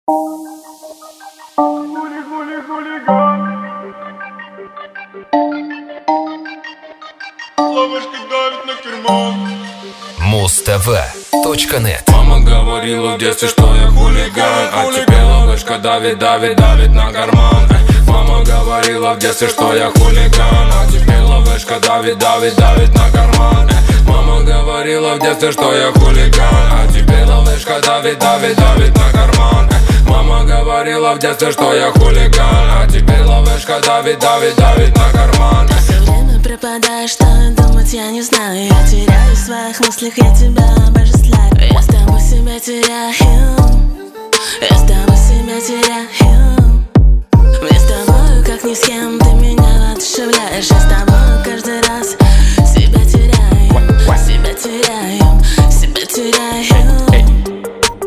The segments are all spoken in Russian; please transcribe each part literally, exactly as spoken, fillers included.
Ловушка давит на кермо. Муз-ТВ точка нет. Мама говорила в детстве, что я хулиган, а теперь ловушка давит, давит, давит на карман. Мама говорила в детстве, что я хулиган, а теперь ловушка давит, давит, давит на карман. Мама говорила в детстве, что я хулиган, а теперь ловушка давит, давит, давит на карман. Мама говорила в детстве, что я хулиган, а теперь ловушка давит, давит, давит на карман. Пропадаешь, что думать я не знаю. Я теряюсь в своих мыслях, я тебя обожествляю. Я с тобой себя теряю, я с тобой себя теряю. Мне с тобой как ни с кем, ты меня воодушевляешь. Я с тобой каждый раз себя теряю, себя теряю, себя теряю.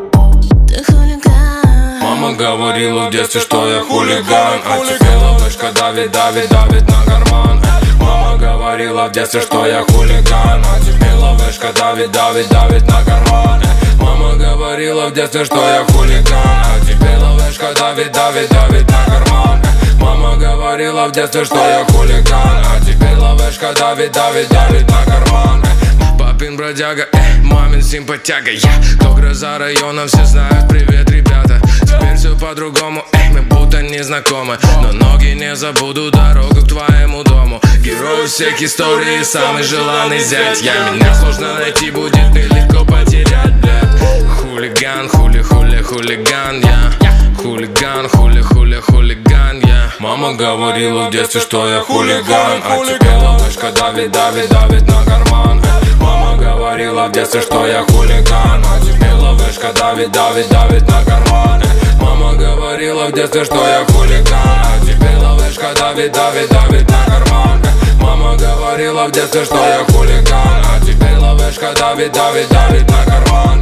Ты хулиган. Мама говорила в детстве, что я хулиган, а теперь ловушка давит, давит, давит на карман. Мама говорила в детстве, что я хулиган, а теперь ловушка давит, давит, давит на карман. Мама говорила в детстве, что я хулиган, а теперь ловушка давит, давит, давит на карман. Мама говорила в детстве, что я хулиган, а теперь ловушка давит, давит, давит на карман. Папин бродяга, э, мамин симпатяга, я кто гроза района, все знают, привет, ребята. Теперь все по-другому, эй, мы будто не знакомы, но ноги не забуду дорогу к твоему дому. Герой всех историй, самый желанный зять. Я меня сложно найти, будет нелегко потерять, блядь. Хулиган, хули, хули, хулиган, я хулиган, хули, хули, хулиган, я. Мама говорила в детстве, что я хулиган, а теперь ловушка давит, давит, давит на карман. Мама говорила в детстве, что я хулиган, а теперь ловушка давит, давит, давит на карман. Мама говорила в детстве, что я хулиган, а теперь ловушка давит, давит, давит на карман. Мама говорила в детстве, что я хулиган, а теперь ловушка давит, давит, давит на карман.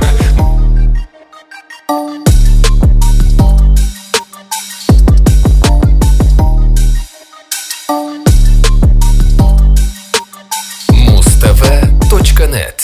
Муз-ТВ точка нет.